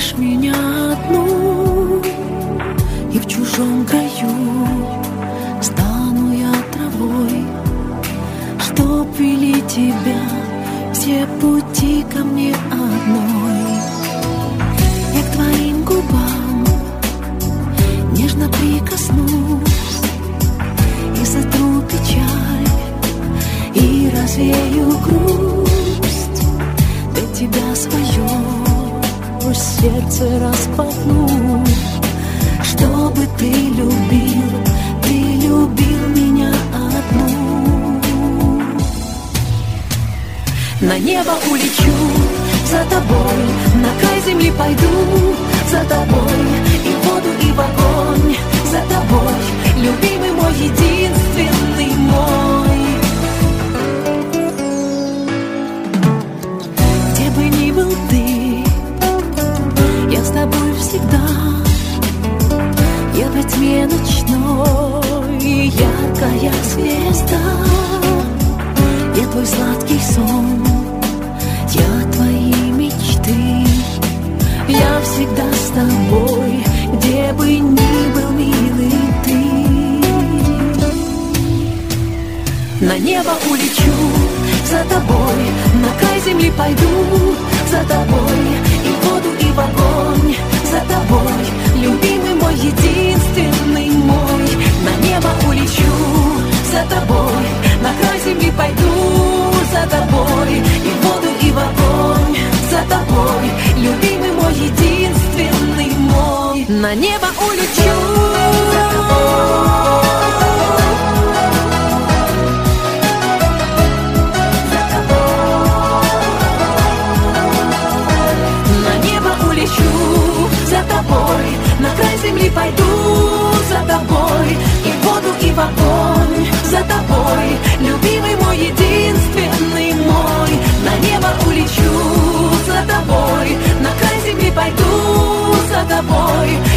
оставишь меня одну, и в чужом краю стану я травой, чтоб вели тебя все пути ко мне одной. Я к твоим губам нежно прикоснусь и сотру печаль, и развею грусть. Для тебя свое сердце распахну, чтобы ты любил меня одну. На небо улечу за тобой, на край земли пойду за тобой, и в воду, и в огонь за тобой, любимый мой, единственный мой. Где бы ни был ты, я с тобой всегда. Я во тьме ночной, яркая звезда. Я твой сладкий сон, я твои мечты. Я всегда с тобой, где бы ни был, милый ты. На небо улечу за тобой, на край земли пойду за тобой, и в воду, и в огонь за тобой, любимый мой, единственный мой. На небо улечу за тобой, на край земли пойду за тобой, и в воду, и в огонь за тобой, любимый мой, единственный мой. На небо улечу за тобой. За тобой, на край земли пойду за тобой, и в воду, и в огонь за тобой, любимый мой, единственный мой. На небо улечу за тобой, на край земли пойду за тобой,